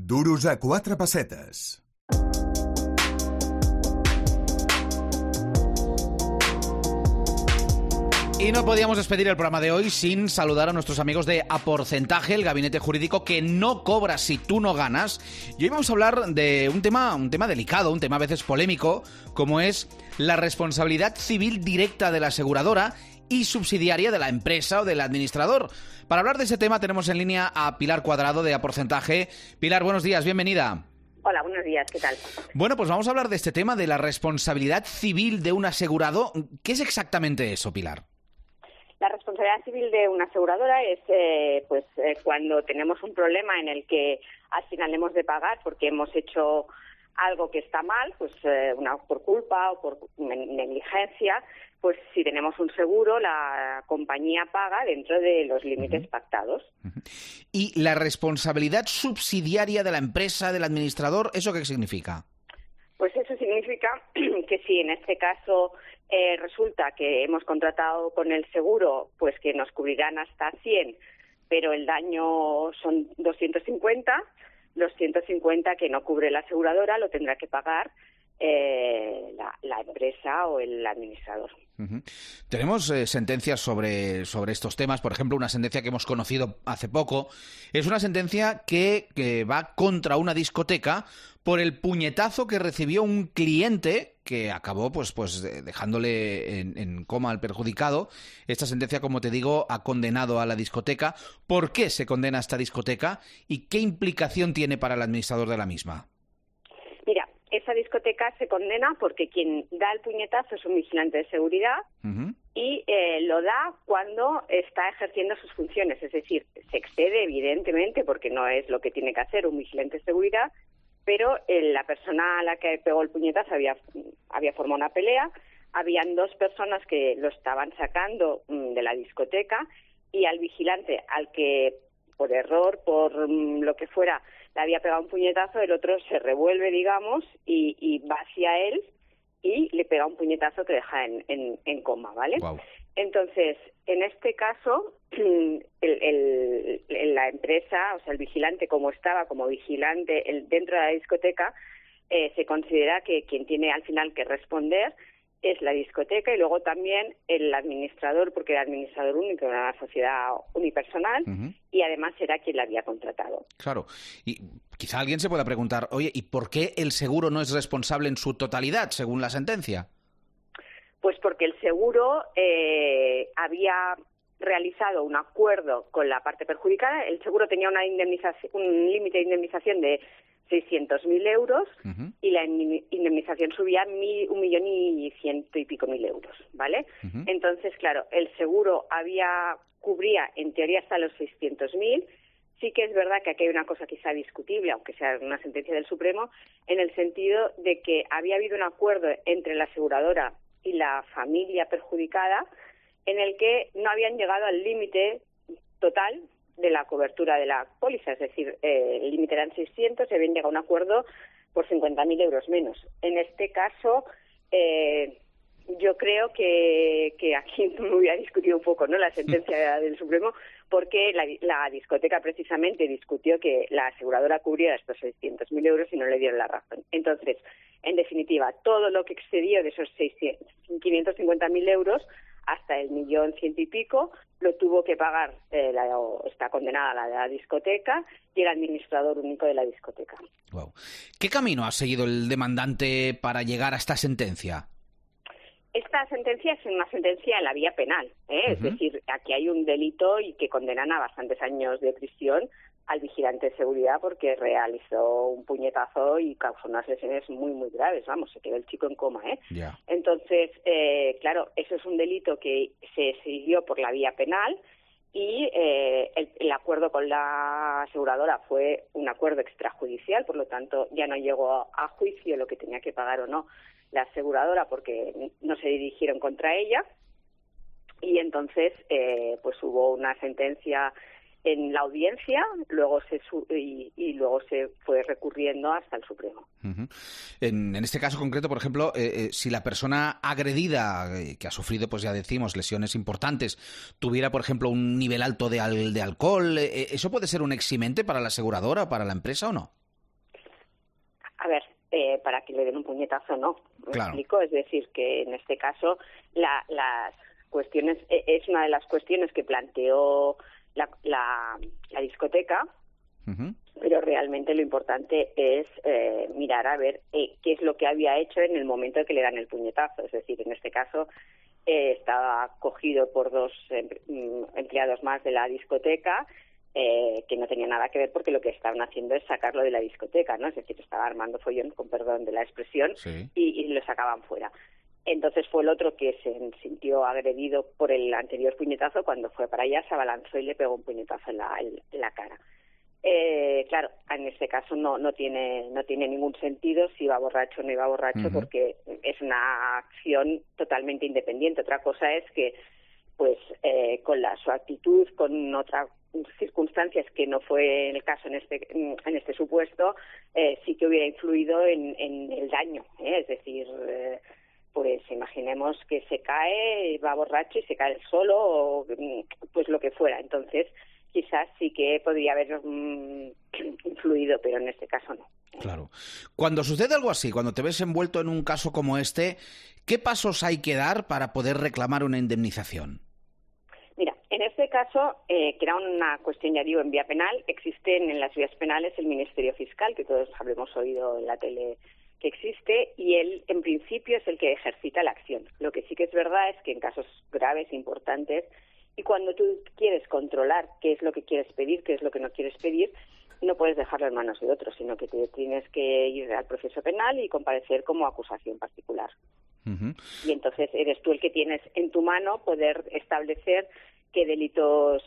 Duros a quatre pessetes. Y no podíamos despedir el programa de hoy sin saludar a nuestros amigos de A Porcentaje, el gabinete jurídico que no cobra si tú no ganas. Y hoy vamos a hablar de un tema delicado, un tema a veces polémico, como es la responsabilidad civil directa de la aseguradora y subsidiaria de la empresa o del administrador. Para hablar de ese tema tenemos en línea a Pilar Cuadrado de A Porcentaje. Pilar, buenos días, bienvenida. Hola, buenos días, ¿qué tal? Bueno, pues vamos a hablar de este tema de la responsabilidad civil de un asegurado. ¿Qué es exactamente eso, Pilar? La responsabilidad civil de una aseguradora es cuando tenemos un problema en el que al final hemos de pagar porque hemos hecho algo que está mal, pues por culpa o por negligencia, pues si tenemos un seguro, la compañía paga dentro de los límites pactados. ¿Y la responsabilidad subsidiaria de la empresa, del administrador, eso qué significa? Pues eso significa que si en este caso resulta que hemos contratado con el seguro, pues que nos cubrirán hasta 100, pero el daño son 250, los 150 que no cubre la aseguradora lo tendrá que pagar la empresa o el administrador. Tenemos sentencias sobre estos temas. Por ejemplo, una sentencia que hemos conocido hace poco es una sentencia que va contra una discoteca por el puñetazo que recibió un cliente que acabó dejándole en coma al perjudicado. Esta sentencia, como te digo, ha condenado a la discoteca. ¿Por qué se condena a esta discoteca y qué implicación tiene para el administrador de la misma? Mira, esa discoteca se condena porque quien da el puñetazo es un vigilante de seguridad y lo da cuando está ejerciendo sus funciones. Es decir, se excede evidentemente porque no es lo que tiene que hacer un vigilante de seguridad, pero la persona a la que pegó el puñetazo había formado una pelea, habían dos personas que lo estaban sacando de la discoteca y al vigilante al que por error, por lo que fuera, le había pegado un puñetazo, el otro se revuelve, digamos, y va hacia él y le pega un puñetazo que deja en coma, ¿vale? Wow. Entonces, en este caso, la empresa, o sea, el vigilante, como estaba como vigilante dentro de la discoteca, se considera que quien tiene al final que responder es la discoteca y luego también el administrador, porque el administrador único era una sociedad unipersonal y además era quien la había contratado. Claro, y quizá alguien se pueda preguntar, oye, ¿y por qué el seguro no es responsable en su totalidad, según la sentencia? Pues porque el seguro había realizado un acuerdo con la parte perjudicada. El seguro tenía un límite de indemnización de 600.000 euros y la indemnización subía 1.100.000 y pico euros, ¿vale? Entonces, claro, el seguro cubría en teoría hasta los 600.000. Sí que es verdad que aquí hay una cosa quizá discutible, aunque sea una sentencia del Supremo, en el sentido de que había habido un acuerdo entre la aseguradora y la familia perjudicada en el que no habían llegado al límite total de la cobertura de la póliza, es decir, el límite eran 600 y habían llegado a un acuerdo por 50.000 euros menos. En este caso, yo creo que aquí me hubiera discutido un poco, ¿no?, la sentencia del Supremo, porque la discoteca precisamente discutió que la aseguradora cubría estos 600.000 euros y no le dieron la razón. Entonces, en definitiva, todo lo que excedió de esos 550.000 euros hasta el 1.100.000 y pico lo tuvo que pagar, está condenada la discoteca y el administrador único de la discoteca. Wow. ¿Qué camino ha seguido el demandante para llegar a esta sentencia? Esta sentencia es una sentencia en la vía penal, es decir, aquí hay un delito y que condenan a bastantes años de prisión al vigilante de seguridad porque realizó un puñetazo y causó unas lesiones muy, muy graves. Vamos, se quedó el chico en coma, Yeah. Entonces, claro, eso es un delito que se siguió por la vía penal y el acuerdo con la aseguradora fue un acuerdo extrajudicial, por lo tanto, ya no llegó a juicio lo que tenía que pagar o no la aseguradora porque no se dirigieron contra ella y entonces pues hubo una sentencia en la audiencia, luego luego se fue recurriendo hasta el Supremo. En este caso concreto, por ejemplo, si la persona agredida, que ha sufrido, pues ya decimos, lesiones importantes, tuviera, por ejemplo, un nivel alto de alcohol, ¿eso puede ser un eximente para la aseguradora, para la empresa o no? A ver, para que le den un puñetazo, no. ¿Me Claro. explico? Es decir, que en este caso las cuestiones, es una de las cuestiones que planteó la discoteca, Ujú. pero realmente lo importante es mirar a ver qué es lo que había hecho en el momento en que le dan el puñetazo. Es decir, en este caso estaba cogido por dos empleados más de la discoteca, que no tenía nada que ver, porque lo que estaban haciendo es sacarlo de la discoteca, ¿no? Es decir, estaba armando follón, con perdón de la expresión, Sí. y lo sacaban fuera. Entonces fue el otro que se sintió agredido por el anterior puñetazo. Cuando fue para allá se abalanzó y le pegó un puñetazo en la cara. Claro, en este caso no tiene ningún sentido si iba borracho o no iba borracho, Ujú. porque es una acción totalmente independiente. Otra cosa es que, pues, con su actitud, con otras circunstancias que no fue el caso en este supuesto, sí que hubiera influido en el daño, Es decir, pues imaginemos que se cae, va borracho y se cae él solo, o pues lo que fuera. Entonces, quizás sí que podría haber influido, pero en este caso no. Claro. Cuando sucede algo así, cuando te ves envuelto en un caso como este, ¿qué pasos hay que dar para poder reclamar una indemnización? Mira, en este caso, que era una cuestión, ya digo, en vía penal, existen en las vías penales el Ministerio Fiscal, que todos habremos oído en la tele que existe, y él, en principio, es el que ejercita la acción. Lo que sí que es verdad es que en casos graves, importantes, y cuando tú quieres controlar qué es lo que quieres pedir, qué es lo que no quieres pedir, no puedes dejarlo en manos de otros, sino que te tienes que ir al proceso penal y comparecer como acusación particular. Ujú. Y entonces eres tú el que tienes en tu mano poder establecer qué delitos,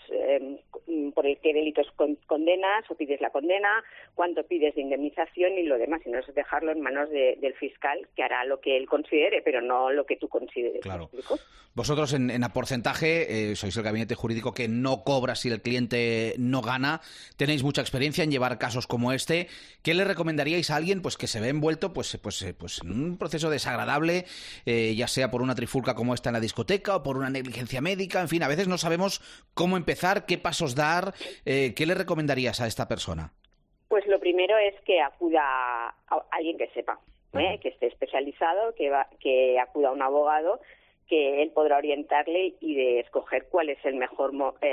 por qué delitos condenas o pides la condena, cuánto pides de indemnización y lo demás, y no es dejarlo en manos del fiscal, que hará lo que él considere, pero no lo que tú consideres. Claro. ¿Me explico? Vosotros en A Porcentaje sois el gabinete jurídico que no cobra si el cliente no gana. Tenéis mucha experiencia en llevar casos como este. ¿Qué le recomendaríais a alguien pues que se ve envuelto pues en un proceso desagradable, ya sea por una trifulca como esta en la discoteca o por una negligencia médica? En fin, a veces no sabemos cómo empezar, qué pasos dar. ¿Qué le recomendarías a esta persona? Pues lo primero es que acuda a alguien que sepa, que esté especializado, que acuda a un abogado, que él podrá orientarle y de escoger cuál es el mejor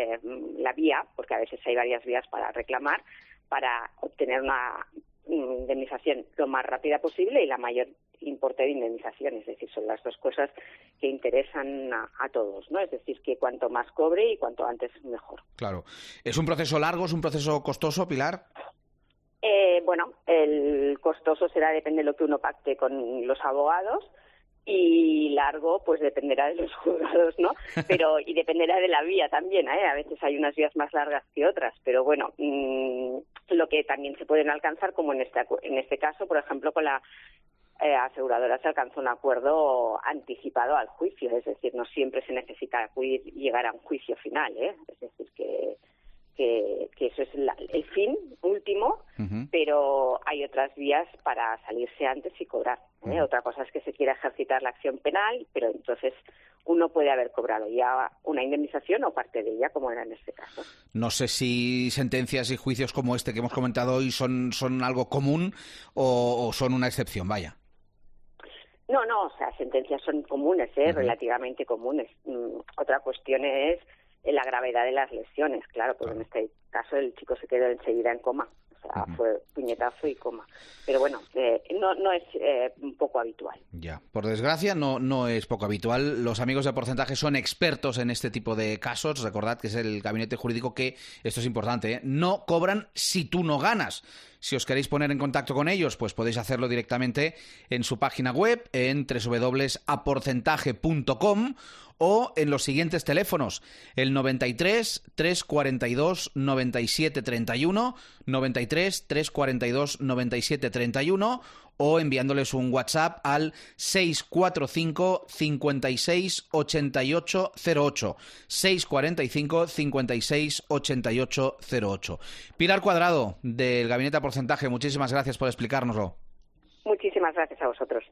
la vía, porque a veces hay varias vías para reclamar, para obtener una indemnización lo más rápida posible y la mayor importe de indemnización. Es decir, son las dos cosas que interesan a todos, ¿no? Es decir, que cuanto más cobre y cuanto antes mejor. Claro. ¿Es un proceso largo, es un proceso costoso, Pilar? Bueno, el costoso depende de lo que uno pacte con los abogados, y largo pues dependerá de los juzgados, ¿no? Pero y dependerá de la vía también, a veces hay unas vías más largas que otras, pero bueno, lo que también se pueden alcanzar, como en este caso, por ejemplo, con la aseguradora se alcanzó un acuerdo anticipado al juicio, es decir, no siempre se necesita acudir y llegar a un juicio final, es decir, que eso es el fin último, Uh-huh. pero hay otras vías para salirse antes y cobrar. Uh-huh. Otra cosa es que se quiera ejercitar la acción penal, pero entonces uno puede haber cobrado ya una indemnización o parte de ella, como era en este caso. No sé si sentencias y juicios como este que hemos comentado hoy son algo común o son una excepción, vaya. No, o sea, sentencias son comunes, Uh-huh. relativamente comunes. Otra cuestión es la gravedad de las lesiones, claro, porque en este caso el chico se quedó enseguida en coma, o sea, Uh-huh. fue puñetazo y coma. Pero bueno, no es un poco habitual. Ya, por desgracia no es poco habitual. Los amigos de Porcentaje son expertos en este tipo de casos. Recordad que es el gabinete jurídico que, esto es importante, no cobran si tú no ganas. Si os queréis poner en contacto con ellos, pues podéis hacerlo directamente en su página web, en www.aporcentaje.com, o en los siguientes teléfonos: el 93 342 97 31, 93 342 97 31, o enviándoles un WhatsApp al 645 56 88 08, 645 56 88 08. Pilar Cuadrado, del Gabinete a Porcentaje, muchísimas gracias por explicárnoslo. Muchísimas gracias a vosotros.